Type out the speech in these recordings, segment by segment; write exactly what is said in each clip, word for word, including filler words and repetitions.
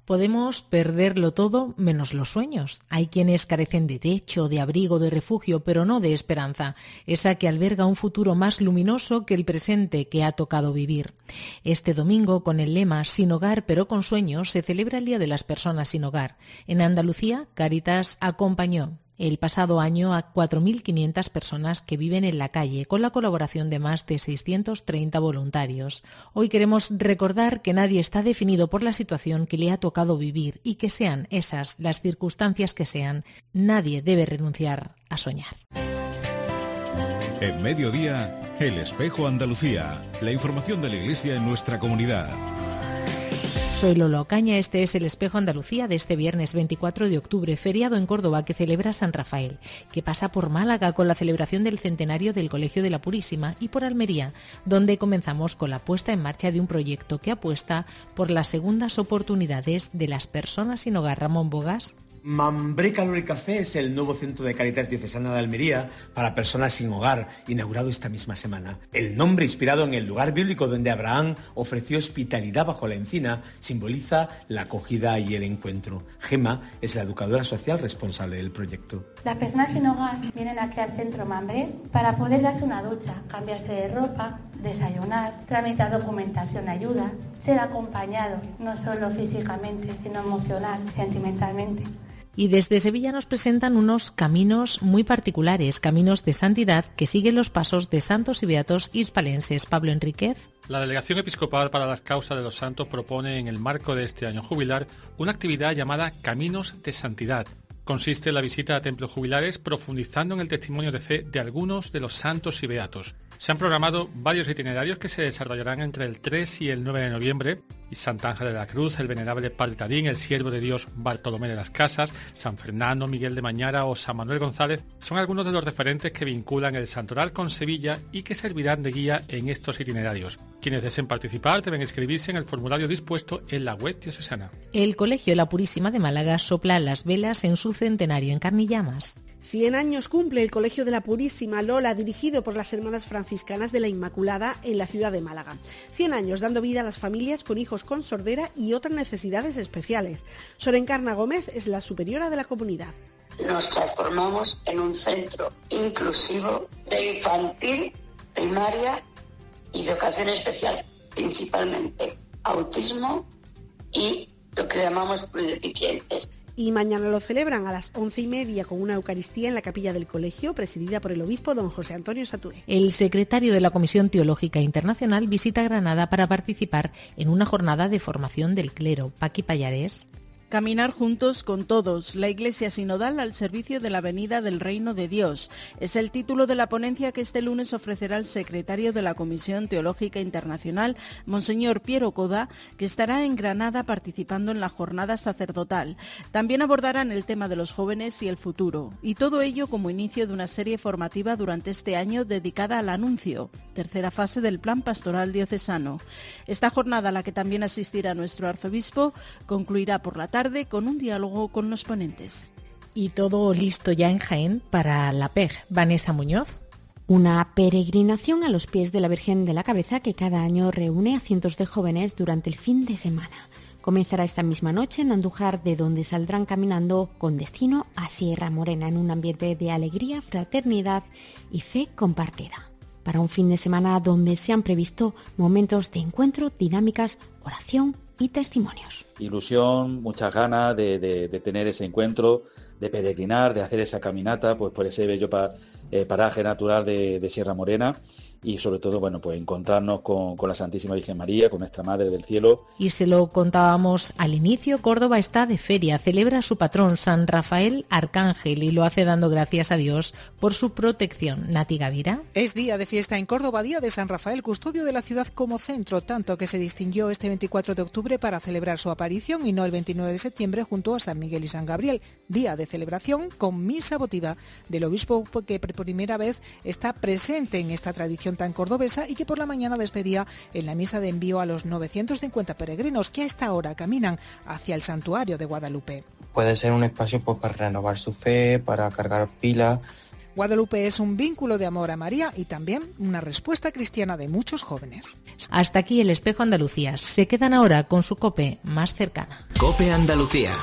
Podemos perderlo todo menos los sueños. Hay quienes carecen de techo, de abrigo, de refugio, pero no de esperanza, esa que alberga un futuro más luminoso que el presente que ha tocado vivir. Este domingo, con el lema Sin hogar pero con sueños, se celebra el Día de las Personas sin Hogar. En Andalucía, Cáritas acompañó el pasado año a cuatro mil quinientas personas que viven en la calle, con la colaboración de más de seiscientos treinta voluntarios. Hoy queremos recordar que nadie está definido por la situación que le ha tocado vivir y que sean esas las circunstancias que sean, nadie debe renunciar a soñar. En Mediodía, El Espejo Andalucía, la información de la Iglesia en nuestra comunidad. Soy Lola Ocaña, este es El Espejo Andalucía de este viernes veinticuatro de octubre, feriado en Córdoba que celebra San Rafael, que pasa por Málaga con la celebración del centenario del Colegio de la Purísima y por Almería, donde comenzamos con la puesta en marcha de un proyecto que apuesta por las segundas oportunidades de las personas sin hogar. Ramón Bogas. Mambré Calor y Café es el nuevo centro de Cáritas Diocesana de Almería para personas sin hogar, inaugurado esta misma semana. El nombre, inspirado en el lugar bíblico donde Abraham ofreció hospitalidad bajo la encina, simboliza la acogida y el encuentro. Gema es la educadora social responsable del proyecto. Las personas sin hogar vienen aquí al centro Mambré para poder darse una ducha, cambiarse de ropa, desayunar, tramitar documentación, ayudas, ser acompañados, no solo físicamente, sino emocional y sentimentalmente. Y desde Sevilla nos presentan unos caminos muy particulares, caminos de santidad que siguen los pasos de santos y beatos hispalenses. Pablo Enríquez. La Delegación Episcopal para las Causas de los Santos propone en el marco de este año jubilar una actividad llamada Caminos de Santidad. Consiste en la visita a templos jubilares profundizando en el testimonio de fe de algunos de los santos y beatos. Se han programado varios itinerarios que se desarrollarán entre el tres y el nueve de noviembre, y Santa Ángela de la Cruz, el Venerable Padre Tarín, el Siervo de Dios Bartolomé de las Casas, San Fernando, Miguel de Mañara o San Manuel González son algunos de los referentes que vinculan el santoral con Sevilla y que servirán de guía en estos itinerarios. Quienes deseen participar deben inscribirse en el formulario dispuesto en la web diocesana. El Colegio de la Purísima de Málaga sopla las velas en su centenario en Carnillamas. Cien años cumple el Colegio de la Purísima Lola, dirigido por las Hermanas Franciscanas de la Inmaculada en la ciudad de Málaga. Cien años dando vida a las familias con hijos con sordera y otras necesidades especiales. Sor Encarna Gómez es la superiora de la comunidad. Nos transformamos en un centro inclusivo de infantil, primaria y de educación especial, principalmente autismo y lo que llamamos plurideficientes. Y mañana lo celebran a las once y media con una Eucaristía en la capilla del colegio, presidida por el obispo don José Antonio Satué. El secretario de la Comisión Teológica Internacional visita Granada para participar en una jornada de formación del clero. Paqui Pallares. Caminar juntos con todos, la Iglesia sinodal al servicio de la venida del Reino de Dios. Es el título de la ponencia que este lunes ofrecerá el secretario de la Comisión Teológica Internacional, Monseñor Piero Coda, que estará en Granada participando en la jornada sacerdotal. También abordarán el tema de los jóvenes y el futuro, y todo ello como inicio de una serie formativa durante este año dedicada al anuncio, tercera fase del Plan Pastoral Diocesano. Esta jornada, a la que también asistirá nuestro arzobispo, concluirá por la tarde con un diálogo con los ponentes. Y todo listo ya en Jaén para la P E G. Vanessa Muñoz. Una peregrinación a los pies de la Virgen de la Cabeza que cada año reúne a cientos de jóvenes durante el fin de semana. Comenzará esta misma noche en Andújar, de donde saldrán caminando con destino a Sierra Morena en un ambiente de alegría, fraternidad y fe compartida. Para un fin de semana donde se han previsto momentos de encuentro, dinámicas, oración y testimonios. Ilusión, muchas ganas de, de, de tener ese encuentro, de peregrinar, de hacer esa caminata pues por ese bello pa, eh, paraje natural de, de Sierra Morena y sobre todo bueno pues encontrarnos con, con la Santísima Virgen María, con nuestra Madre del Cielo. Y se lo contábamos al inicio, Córdoba está de feria, celebra a su patrón San Rafael Arcángel y lo hace dando gracias a Dios por su protección. Nati Gavira. Es día de fiesta en Córdoba, día de San Rafael, custodio de la ciudad como centro, tanto que se distinguió este veinticuatro de octubre para celebrar su aparición y no el veintinueve de septiembre junto a San Miguel y San Gabriel, día de celebración con misa votiva del obispo que por primera vez está presente en esta tradición tan cordobesa y que por la mañana despedía en la misa de envío a los novecientos cincuenta peregrinos que a esta hora caminan hacia el santuario de Guadalupe. Puede ser un espacio pues, para renovar su fe, para cargar pilas Guadalupe es un vínculo de amor a María y también una respuesta cristiana de muchos jóvenes. Hasta aquí el Espejo Andalucía. Se quedan ahora con su COPE más cercana. COPE Andalucía.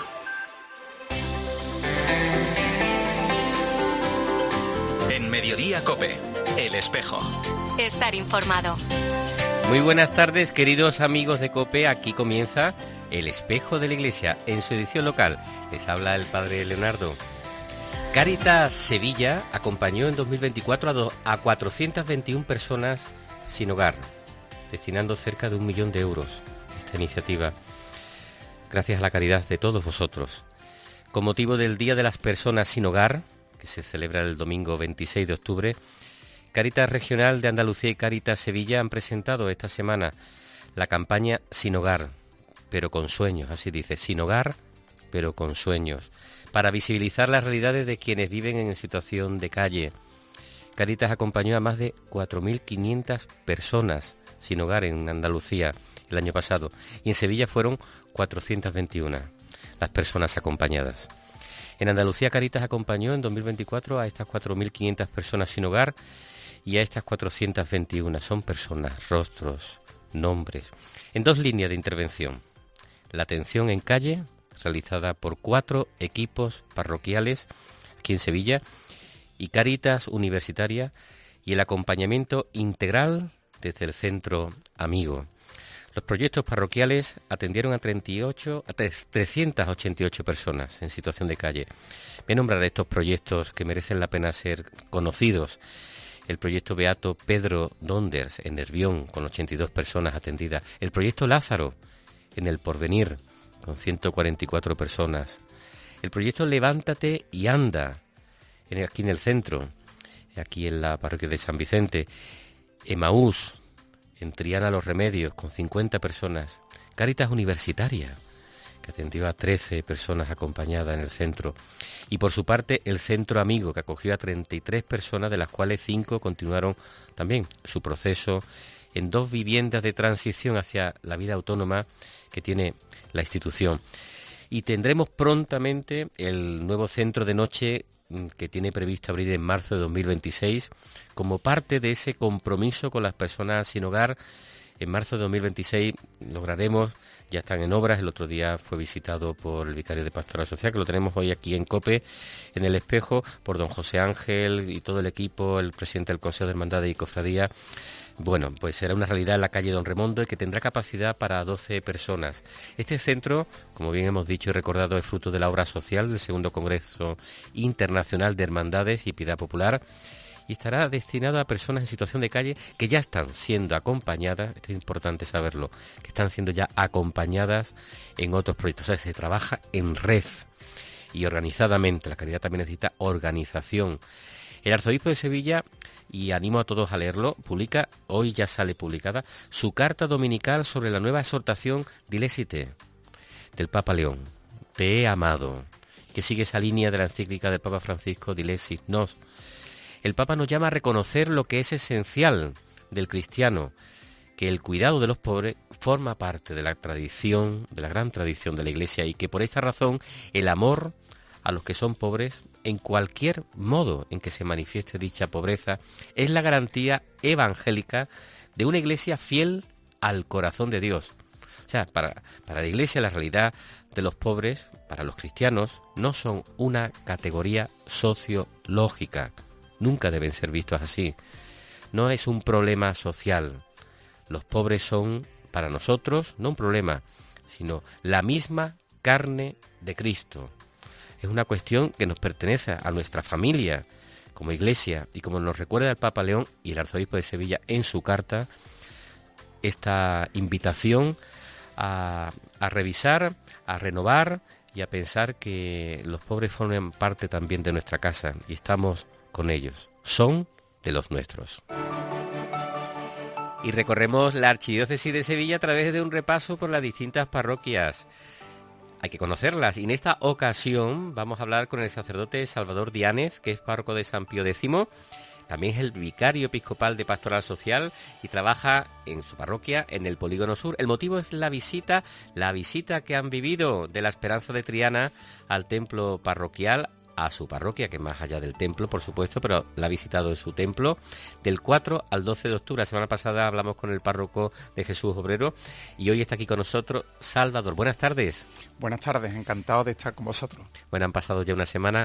En Mediodía COPE, El Espejo. Estar informado. Muy buenas tardes, queridos amigos de COPE. Aquí comienza El Espejo de la Iglesia en su edición local. Les habla el padre Leonardo. Cáritas Sevilla acompañó en dos mil veinticuatro a, do, a cuatrocientas veintiuna personas sin hogar, destinando cerca de un millón de euros a esta iniciativa, gracias a la caridad de todos vosotros. Con motivo del Día de las Personas sin Hogar, que se celebra el domingo veintiséis de octubre, Cáritas Regional de Andalucía y Cáritas Sevilla han presentado esta semana la campaña Sin Hogar, pero con sueños, así dice, sin hogar, pero con sueños, para visibilizar las realidades de quienes viven en situación de calle. Cáritas acompañó a más de cuatro mil quinientas personas sin hogar en Andalucía el año pasado y en Sevilla fueron cuatrocientas veintiuna las personas acompañadas. En Andalucía Cáritas acompañó en dos mil veinticuatro a estas cuatro mil quinientas personas sin hogar y a estas cuatrocientas veintiuna. Son personas, rostros, nombres, en dos líneas de intervención. La atención en calle, realizada por cuatro equipos parroquiales aquí en Sevilla, y Cáritas Universitaria, y el acompañamiento integral desde el Centro Amigo. Los proyectos parroquiales atendieron a, treinta y ocho, a trescientas ochenta y ocho personas en situación de calle. Voy a nombrar estos proyectos que merecen la pena ser conocidos. El proyecto Beato Pedro Donders en Nervión, con ochenta y dos personas atendidas. El proyecto Lázaro en El Porvenir, con ciento cuarenta y cuatro personas. El proyecto Levántate y Anda, en, aquí en el centro, aquí en la parroquia de San Vicente. Emaús, en Triana Los Remedios, con cincuenta personas. Cáritas Universitaria, que atendió a trece personas acompañadas en el centro. Y por su parte, el Centro Amigo, que acogió a treinta y tres personas, de las cuales cinco continuaron también su proceso en dos viviendas de transición hacia la vida autónoma que tiene la institución. Y tendremos prontamente el nuevo centro de noche que tiene previsto abrir en marzo de dos mil veintiséis, como parte de ese compromiso con las personas sin hogar. En marzo de dos mil veintiséis lograremos, ya están en obras, el otro día fue visitado por el vicario de Pastoral Social, que lo tenemos hoy aquí en COPE, en El Espejo, por don José Ángel y todo el equipo, el presidente del Consejo de Hermandades y Cofradía. Bueno, pues será una realidad en la calle Don Remondo y que tendrá capacidad para doce personas. Este centro, como bien hemos dicho y recordado, es fruto de la obra social del segundo Congreso Internacional de Hermandades y Piedad Popular y estará destinado a personas en situación de calle que ya están siendo acompañadas, esto es importante saberlo, que están siendo ya acompañadas en otros proyectos. O sea, se trabaja en red y organizadamente. La caridad también necesita organización. El arzobispo de Sevilla, y animo a todos a leerlo, publica, hoy ya sale publicada, su carta dominical sobre la nueva exhortación Dilesite del Papa León. Te he amado, que sigue esa línea de la encíclica del Papa Francisco, Dilesis Nos. El Papa nos llama a reconocer lo que es esencial del cristiano, que el cuidado de los pobres forma parte de la tradición, de la gran tradición de la Iglesia, y que por esta razón el amor a los que son pobres, en cualquier modo en que se manifieste dicha pobreza, es la garantía evangélica de una Iglesia fiel al corazón de Dios. O sea, para, para la Iglesia la realidad de los pobres, para los cristianos, no son una categoría sociológica. Nunca deben ser vistos así. No es un problema social. Los pobres son, para nosotros, no un problema, sino la misma carne de Cristo. Es una cuestión que nos pertenece a nuestra familia como Iglesia, y como nos recuerda el Papa León y el arzobispo de Sevilla en su carta, esta invitación a, a revisar, a renovar y a pensar que los pobres forman parte también de nuestra casa y estamos con ellos. Son de los nuestros. Y recorremos la Archidiócesis de Sevilla a través de un repaso por las distintas parroquias. Hay que conocerlas, y en esta ocasión vamos a hablar con el sacerdote Salvador Diánez, que es párroco de San Pío X. También es el vicario episcopal de Pastoral Social y trabaja en su parroquia en el Polígono Sur. El motivo es la visita, la visita que han vivido de la Esperanza de Triana al templo parroquial a su parroquia, que es más allá del templo, por supuesto, pero la ha visitado en su templo del cuatro al doce de octubre. La semana pasada hablamos con el párroco de Jesús Obrero y hoy está aquí con nosotros Salvador. Buenas tardes. Buenas tardes, encantado de estar con vosotros. Bueno, han pasado ya una semana.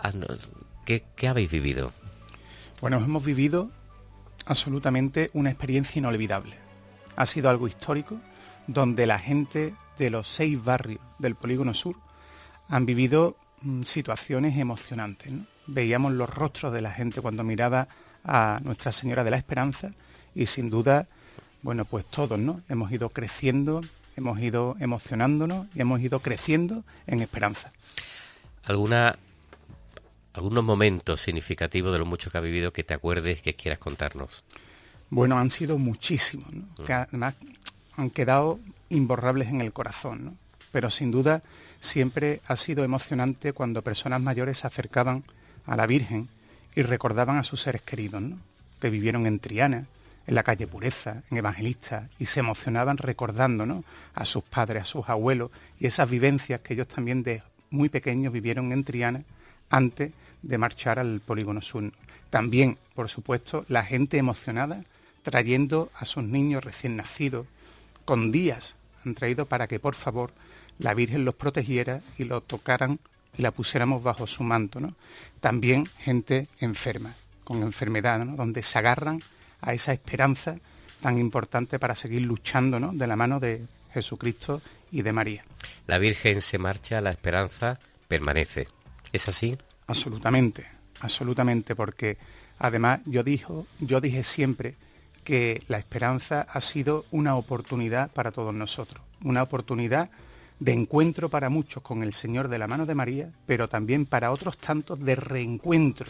¿Qué, qué habéis vivido? Bueno, hemos vivido absolutamente una experiencia inolvidable. Ha sido algo histórico, donde la gente de los seis barrios del Polígono Sur han vivido mmm, situaciones emocionantes, ¿no? Veíamos los rostros de la gente cuando miraba a Nuestra Señora de la Esperanza y sin duda, bueno, pues todos, ¿no? Hemos ido creciendo, hemos ido emocionándonos y hemos ido creciendo en esperanza. ¿Alguna, algunos momentos significativos de lo mucho que has vivido que te acuerdes, que quieras contarnos? Bueno, han sido muchísimos, ¿no? Mm. Que además han quedado imborrables en el corazón, ¿no? Pero sin duda siempre ha sido emocionante cuando personas mayores se acercaban a la Virgen y recordaban a sus seres queridos, ¿no? Que vivieron en Triana, en la calle Pureza, en Evangelista, y se emocionaban recordando, ¿no? A sus padres, a sus abuelos, y esas vivencias que ellos también de muy pequeños vivieron en Triana antes de marchar al Polígono Sur. También, por supuesto, la gente emocionada trayendo a sus niños recién nacidos, con días han traído para que, por favor, la Virgen los protegiera y los tocaran y la pusiéramos bajo su manto, ¿no? También gente enferma, con enfermedad, ¿no? Donde se agarran a esa esperanza tan importante para seguir luchando, ¿no? De la mano de Jesucristo y de María. La Virgen se marcha, la esperanza permanece. ¿Es así? Absolutamente, absolutamente, porque además yo dijo, yo dije siempre que la esperanza ha sido una oportunidad para todos nosotros, una oportunidad de encuentro para muchos con el Señor de la mano de María, pero también para otros tantos de reencuentro,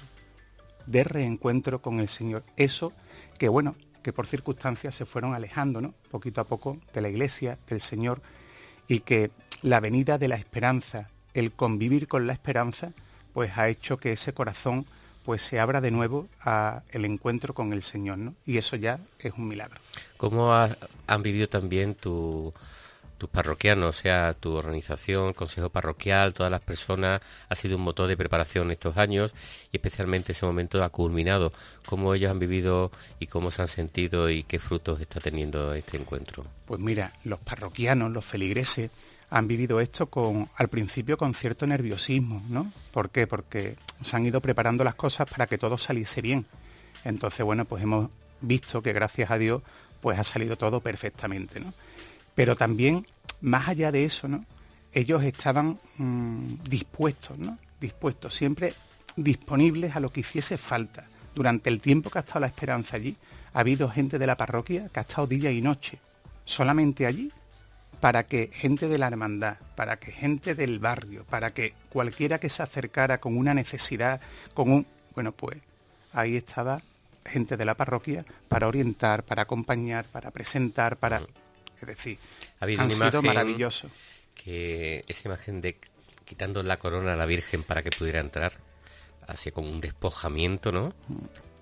de reencuentro con el Señor. Eso que, bueno, que por circunstancias se fueron alejando, ¿no? Poquito a poco de la Iglesia, del Señor, y que la venida de la esperanza, el convivir con la esperanza, pues ha hecho que ese corazón pues se abra de nuevo a el encuentro con el Señor, ¿no? Y eso ya es un milagro. ¿Cómo ha, han vivido también tu, tus parroquianos, o sea, tu organización, consejo parroquial, todas las personas? Ha sido un motor de preparación estos años y especialmente ese momento ha culminado. ¿Cómo ellos han vivido y cómo se han sentido y qué frutos está teniendo este encuentro? Pues mira, los parroquianos, los feligreses, han vivido esto con, al principio con cierto nerviosismo, ¿no? ¿Por qué? Porque se han ido preparando las cosas para que todo saliese bien. Entonces, bueno, pues hemos visto que gracias a Dios, pues ha salido todo perfectamente, ¿no? Pero también, más allá de eso, ¿no? Ellos estaban mmm, dispuestos, ¿no? Dispuestos, siempre disponibles a lo que hiciese falta. Durante el tiempo que ha estado la esperanza allí, ha habido gente de la parroquia que ha estado día y noche, solamente allí, para que gente de la hermandad, para que gente del barrio, para que cualquiera que se acercara con una necesidad, con un... Bueno, pues ahí estaba gente de la parroquia para orientar, para acompañar, para presentar, para... Es decir, han sido maravillosos. Que esa imagen de quitando la corona a la Virgen para que pudiera entrar, así como un despojamiento, ¿no? Mm.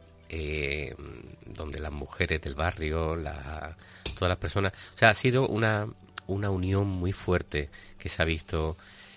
Eh, donde las mujeres del barrio, la, todas las personas... O sea, ha sido una... una unión muy fuerte que se ha visto.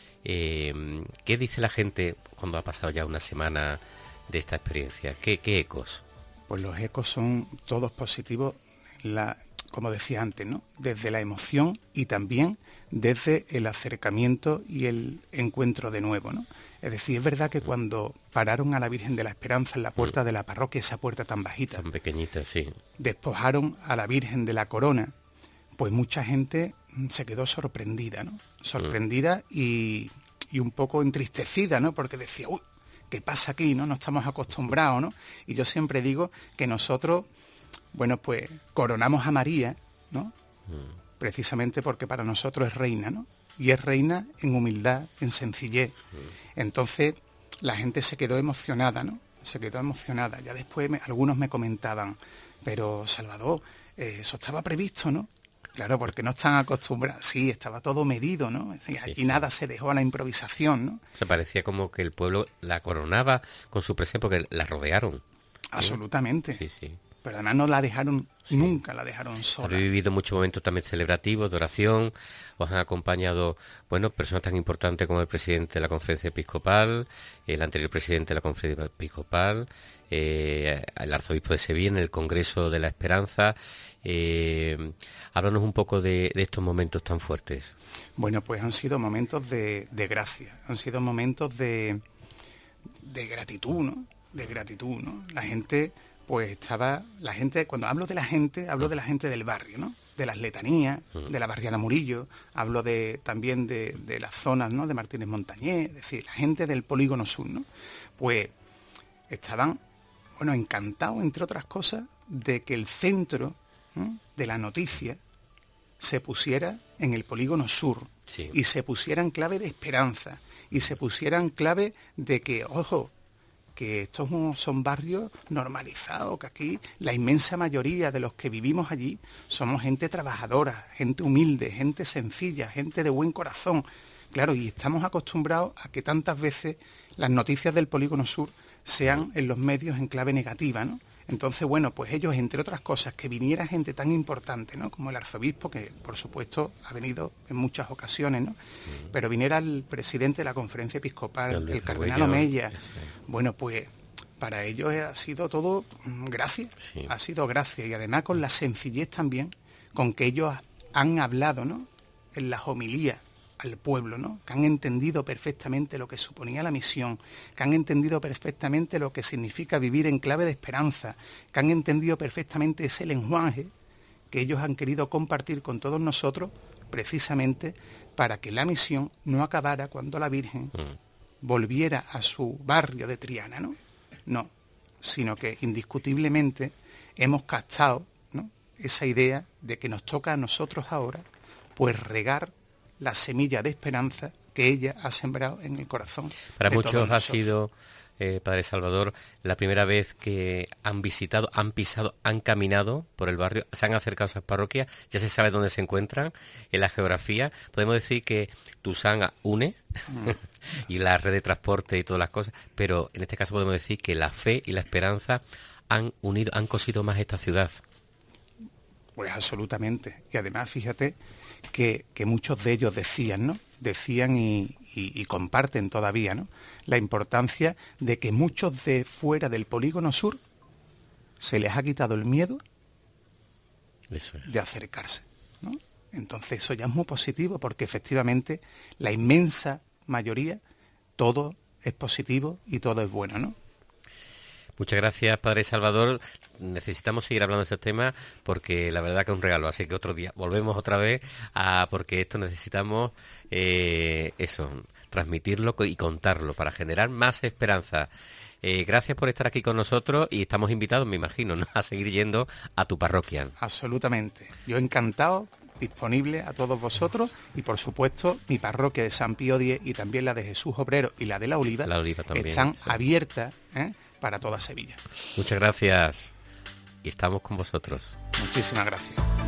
Eh, ¿Qué dice la gente cuando ha pasado ya una semana de esta experiencia? ¿Qué, qué ecos? Pues los ecos son todos positivos, la, como decía antes, ¿no? Desde la emoción y también desde el acercamiento y el encuentro de nuevo, ¿no? Es decir, es verdad que cuando pararon a la Virgen de la Esperanza en la puerta mm. de la parroquia, esa puerta tan bajita, tan pequeñita, sí, despojaron a la Virgen de la corona, pues mucha gente se quedó sorprendida, ¿no? Sorprendida mm. y, y un poco entristecida, ¿no? Porque decía, uy, ¿qué pasa aquí, no? No estamos acostumbrados, ¿no? Y yo siempre digo que nosotros, bueno, pues coronamos a María, ¿no? Mm. Precisamente porque para nosotros es reina, ¿no? Y es reina en humildad, en sencillez. Mm. Entonces, la gente se quedó emocionada, ¿no? Se quedó emocionada. Ya después me, algunos me comentaban, pero Salvador, eh, eso estaba previsto, ¿no? Claro, porque no están acostumbrados. Sí, estaba todo medido, ¿no? Es decir, aquí sí, nada sí. se dejó a la improvisación, ¿no? Se parecía como que el pueblo la coronaba con su presencia porque la rodearon. Absolutamente. Sí, sí. pero además no la dejaron, sí. nunca la dejaron sola. Habéis vivido muchos momentos también celebrativos, de oración, os han acompañado, bueno, personas tan importantes como el presidente de la Conferencia Episcopal, el anterior presidente de la Conferencia Episcopal, eh, el arzobispo de Sevilla en el Congreso de la Esperanza. Eh, háblanos un poco de, de estos momentos tan fuertes. Bueno, pues han sido momentos de, de gracia, han sido momentos de, de gratitud, ¿no? De gratitud, ¿no? La gente... pues estaba, la gente, cuando hablo de la gente, hablo de la gente del barrio, ¿no? De las letanías, de la barriada Murillo, hablo de también de, de las zonas, ¿no? De Martínez Montañés, es decir, la gente del Polígono Sur, ¿no? Pues estaban, bueno, encantados, entre otras cosas, de que el centro, ¿no? de la noticia se pusiera en el Polígono Sur, sí. y se pusiera en clave de esperanza, y se pusiera en clave de que, ojo, que estos son barrios normalizados, que aquí la inmensa mayoría de los que vivimos allí somos gente trabajadora, gente humilde, gente sencilla, gente de buen corazón. Claro, y estamos acostumbrados a que tantas veces las noticias del Polígono Sur sean en los medios en clave negativa, ¿no? Entonces, bueno, pues ellos, entre otras cosas, que viniera gente tan importante, ¿no? Como el arzobispo, que por supuesto ha venido en muchas ocasiones, ¿no? Uh-huh. Pero viniera el presidente de la Conferencia Episcopal, el cardenal Omeya. Sí. Bueno, pues para ellos ha sido todo gracia, sí. ha sido gracia. Y además con la sencillez también con que ellos han hablado, ¿no? En las homilías al pueblo, ¿no? Que han entendido perfectamente lo que suponía la misión, que han entendido perfectamente lo que significa vivir en clave de esperanza, que han entendido perfectamente ese lenguaje que ellos han querido compartir con todos nosotros, precisamente para que la misión no acabara cuando la Virgen mm. volviera a su barrio de Triana, ¿no? No, sino que indiscutiblemente hemos captado, ¿no? esa idea de que nos toca a nosotros ahora, pues regar la semilla de esperanza que ella ha sembrado en el corazón. Para de muchos todos ha nosotros. sido, eh, Padre Salvador, la primera vez que han visitado, han pisado, han caminado por el barrio, se han acercado a esas parroquias, ya se sabe dónde se encuentran, en la geografía. Podemos decir que Tusán une mm. y la red de transporte y todas las cosas, pero en este caso podemos decir que la fe y la esperanza han unido, han cosido más esta ciudad. Pues absolutamente. Y además, fíjate que, que muchos de ellos decían, ¿no? Decían y, y, y comparten todavía, ¿no? La importancia de que muchos de fuera del Polígono Sur se les ha quitado el miedo eso es. de acercarse, ¿no? Entonces eso ya es muy positivo, porque efectivamente la inmensa mayoría, todo es positivo y todo es bueno, ¿no? Muchas gracias, Padre Salvador. Necesitamos seguir hablando de estos temas porque la verdad que es un regalo, así que otro día volvemos otra vez a porque esto necesitamos eh, eso, transmitirlo y contarlo para generar más esperanza. Eh, gracias por estar aquí con nosotros y estamos invitados, me imagino, ¿no? a seguir yendo a tu parroquia. Absolutamente. Yo encantado, disponible a todos vosotros y por supuesto mi parroquia de San Pío X y también la de Jesús Obrero y la de La Oliva, la Oliva también, están sí. abiertas, ¿eh? para toda Sevilla. Muchas gracias y estamos con vosotros. Muchísimas gracias.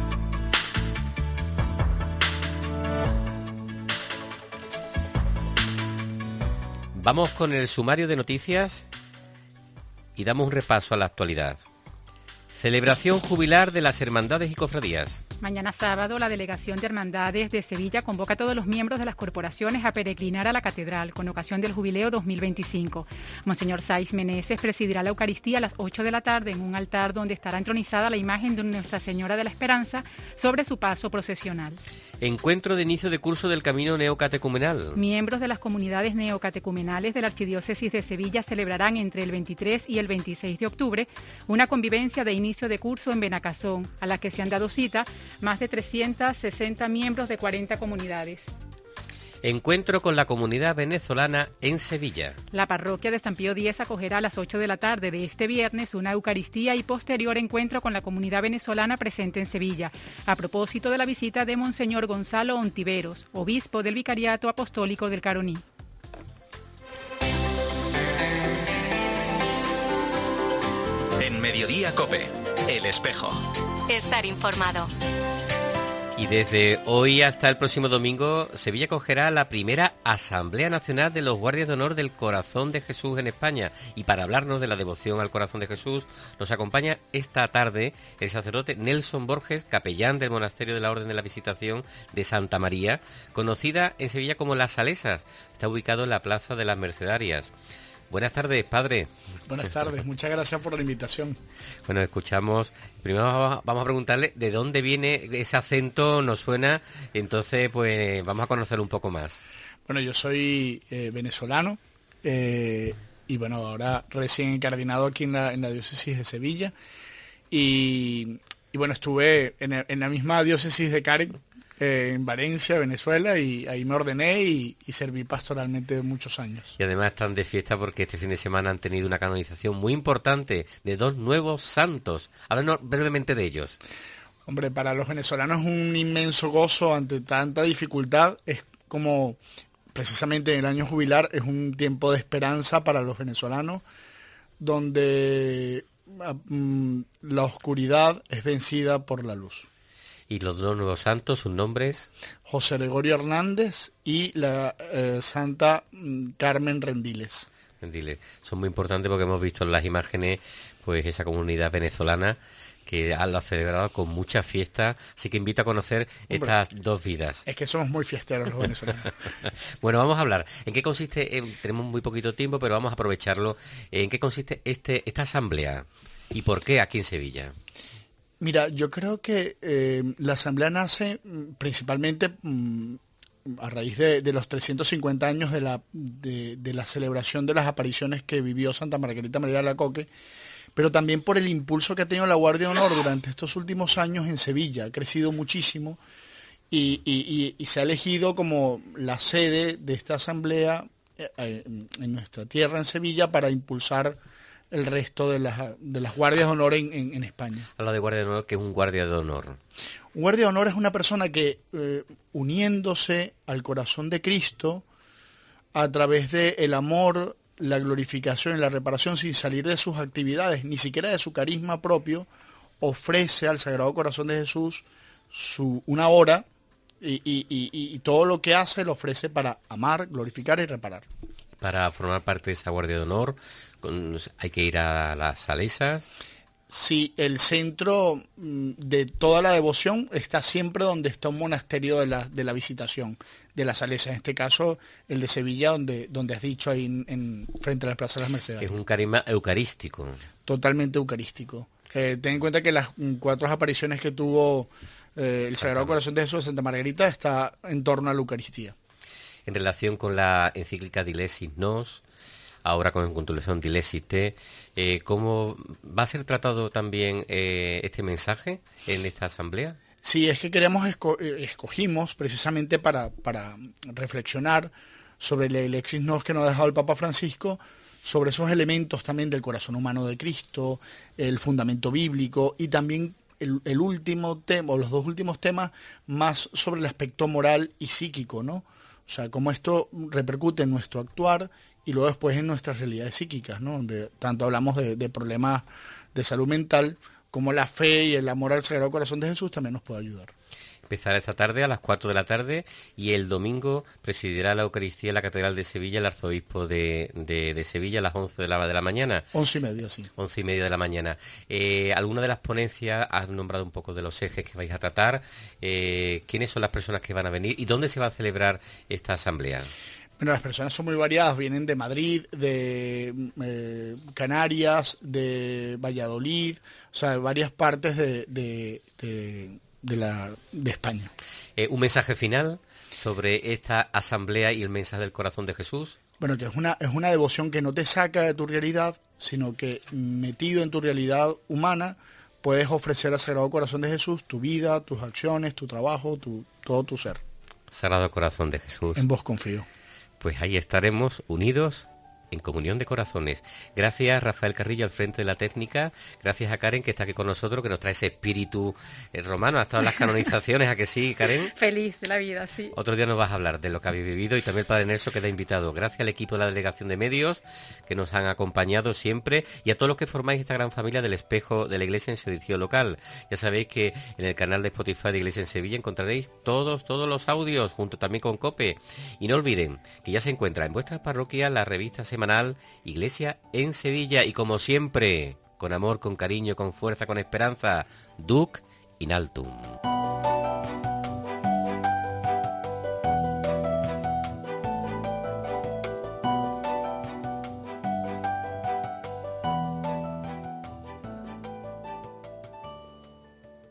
Vamos con el sumario de noticias y damos un repaso a la actualidad. Celebración jubilar de las hermandades y cofradías. Mañana sábado, la Delegación de Hermandades de Sevilla convoca a todos los miembros de las corporaciones a peregrinar a la Catedral con ocasión del Jubileo dos mil veinticinco. Monseñor Saiz Meneses presidirá la Eucaristía a las ocho de la tarde en un altar donde estará entronizada la imagen de Nuestra Señora de la Esperanza sobre su paso procesional. Encuentro de inicio de curso del Camino Neocatecumenal. Miembros de las comunidades neocatecumenales de la Archidiócesis de Sevilla celebrarán entre el veintitrés y el veintiséis de octubre una convivencia de inicio de curso en Benacasón, a la que se han dado cita más de trescientos sesenta miembros de cuarenta comunidades. Encuentro con la comunidad venezolana en Sevilla. La parroquia de San Pío X acogerá a las ocho de la tarde de este viernes una Eucaristía y posterior encuentro con la comunidad venezolana presente en Sevilla, a propósito de la visita de Monseñor Gonzalo Ontiveros, obispo del Vicariato Apostólico del Caroní. En Mediodía COPE, El Espejo. Estar informado. Y desde hoy hasta el próximo domingo, Sevilla acogerá la primera Asamblea Nacional de los Guardias de Honor del Corazón de Jesús en España. Y para hablarnos de la devoción al Corazón de Jesús, nos acompaña esta tarde el sacerdote Nelson Borges, capellán del Monasterio de la Orden de la Visitación de Santa María, conocida en Sevilla como Las Salesas. Está ubicado en la Plaza de las Mercedarias. Buenas tardes, padre. Buenas tardes, muchas gracias por la invitación. Bueno, escuchamos, primero vamos a preguntarle de dónde viene ese acento, nos suena, entonces pues vamos a conocer un poco más. Bueno, yo soy eh, venezolano eh, y bueno, ahora recién encardinado aquí en la, en la diócesis de Sevilla y, y bueno, estuve en, en la misma diócesis de Cáriz, Eh, en Valencia, Venezuela, y ahí me ordené y, y serví pastoralmente muchos años. Y además están de fiesta porque este fin de semana han tenido una canonización muy importante de dos nuevos santos. Háblanos brevemente de ellos. Hombre, para los venezolanos es un inmenso gozo ante tanta dificultad. Es como, precisamente en el año jubilar, es un tiempo de esperanza para los venezolanos, donde um, la oscuridad es vencida por la luz. Y los dos nuevos santos, sus nombres: José Gregorio Hernández y la eh, Santa Carmen Rendiles. Rendiles. Son muy importantes porque hemos visto en las imágenes pues esa comunidad venezolana que lo ha celebrado con mucha fiesta, así que invito a conocer estas Hombre, dos vidas. Es que somos muy fiesteros los venezolanos. Bueno, vamos a hablar. ¿En qué consiste? Eh, tenemos muy poquito tiempo, pero vamos a aprovecharlo. ¿En qué consiste este esta asamblea? ¿Y por qué aquí en Sevilla? Mira, yo creo que eh, la Asamblea nace principalmente mm, a raíz de, de los trescientos cincuenta años de la, de, de la celebración de las apariciones que vivió Santa Margarita María de Alacoque, pero también por el impulso que ha tenido la Guardia de Honor durante estos últimos años en Sevilla. Ha crecido muchísimo y, y, y, y se ha elegido como la sede de esta Asamblea eh, en nuestra tierra, en Sevilla, para impulsar el resto de las, de las guardias de honor en, en, en España. Habla de guardia de honor, que es un guardia de honor. Un guardia de honor es una persona que, eh, uniéndose al corazón de Cristo, a través del amor, la glorificación y la reparación, sin salir de sus actividades, ni siquiera de su carisma propio, ofrece al Sagrado Corazón de Jesús su, una hora y, y, y, y todo lo que hace lo ofrece para amar, glorificar y reparar. Para formar parte de esa guardia de honor, con, hay que ir a las Salesas. Sí, el centro de toda la devoción está siempre donde está un monasterio de la, de la Visitación, de las Salesas. En este caso, el de Sevilla, donde, donde has dicho, ahí en, en, frente a la Plaza de las Mercedarias. Es un carisma eucarístico. Totalmente eucarístico. Eh, ten en cuenta que las cuatro apariciones que tuvo eh, el Sagrado Corazón de Jesús de Santa Margarita está en torno a la Eucaristía. En relación con la encíclica Dilesis Nos, ahora con continuación Dilesis Te, eh, ¿cómo va a ser tratado también eh, este mensaje en esta asamblea? Sí, es que queremos esco escogimos precisamente para, para reflexionar sobre la Dilesis Nos que nos ha dejado el Papa Francisco, sobre esos elementos también del corazón humano de Cristo, el fundamento bíblico y también el, el último tema, o los dos últimos temas, más sobre el aspecto moral y psíquico, ¿no? O sea, cómo esto repercute en nuestro actuar y luego después en nuestras realidades psíquicas, ¿no? Donde tanto hablamos de, de problemas de salud mental, como la fe y el amor al Sagrado Corazón de Jesús también nos puede ayudar. Empezará esta tarde a las cuatro de la tarde y el domingo presidirá la Eucaristía en la Catedral de Sevilla el arzobispo de, de, de Sevilla a las once de la, de la mañana. Once y media, sí. Once y media de la mañana. Eh, ¿Alguna de las ponencias has nombrado un poco de los ejes que vais a tratar? Eh, ¿Quiénes son las personas que van a venir y dónde se va a celebrar esta asamblea? Bueno, las personas son muy variadas, vienen de Madrid, de eh, Canarias, de Valladolid, o sea, de varias partes de... de, de De, la, de España. Eh, ¿Un mensaje final sobre esta asamblea y el mensaje del corazón de Jesús? Bueno, que es una, es una devoción que no te saca de tu realidad, sino que metido en tu realidad humana, puedes ofrecer al Sagrado Corazón de Jesús tu vida, tus acciones, tu trabajo, tu, todo tu ser. Sagrado Corazón de Jesús. En vos confío. Pues ahí estaremos unidos en comunión de corazones. Gracias Rafael Carrillo al frente de la técnica, gracias a Karen que está aquí con nosotros, que nos trae ese espíritu eh, romano, ha estado en las canonizaciones, ¿a que sí, Karen? Feliz de la vida, sí. Otro día nos vas a hablar de lo que habéis vivido y también el padre Nelson queda invitado. Gracias al equipo de la Delegación de Medios que nos han acompañado siempre y a todos los que formáis esta gran familia del Espejo de la Iglesia en su edición local. Ya sabéis que en el canal de Spotify de Iglesia en Sevilla encontraréis todos, todos los audios, junto también con COPE. Y no olviden que ya se encuentra en vuestra parroquia la revista semanal Iglesia en Sevilla y como siempre, con amor, con cariño, con fuerza, con esperanza, Duc in altum.